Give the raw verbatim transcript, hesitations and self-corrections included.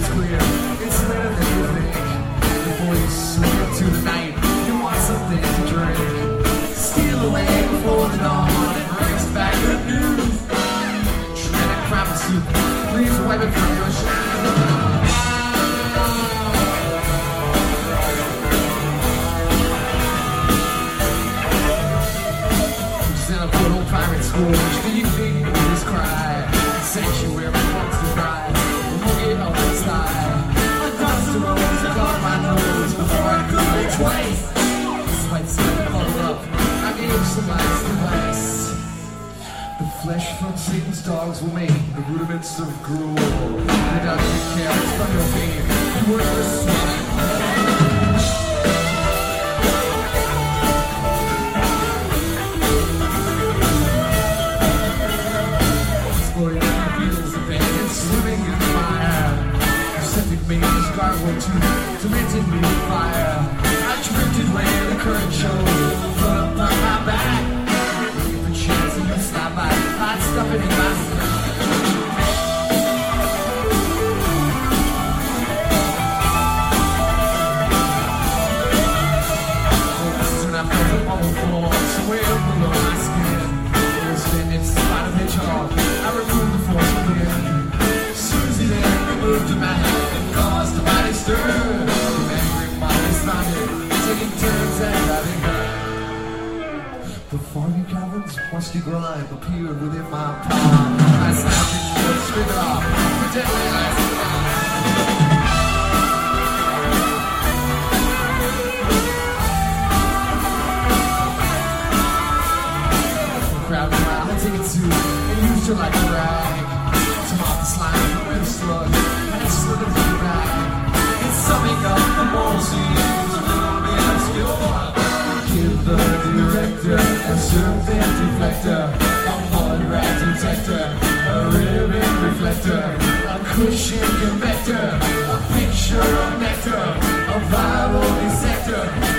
it's clear. It's later than you think. Before you sleep into the night, you want something to drink. Steal away before the dawn and brings back good news. Trying to crap the soup, please wipe it from your shoes. Pirate school, which do you think of this cry? Sanctuary wants to cry, we'll get all this time. Across the road, I got my nose before I could think twice. Despite seeing color up, I gave some ice advice. The flesh from Satan's dogs will make the rudiments of gruel. Without your carrots from your pain, you worthless swine. Tormented me with fire. I drifted where the current shows. Put up on my back. Waiting for chance and you slide by. I'd stuff it in my stomach. Soon I felt the bubble fall somewhere below my skin. It was then in spite of hedgehog. I removed the force within. Susie then removed to my hand and caused a mighty stir. Taking turns at having her. The foggy caverns, musty grime appeared within my palm. I snapped it and straight it off. Pretending I the crowd around, I take it too, and used her like a rag. To mop the slime from where the slug, and it slid into the bag. It's summing up the moral scene. Give the director a serpent deflector, a mud rat detector, a ribbon reflector, a cushion convector, a picture of nectar, a viral dissector.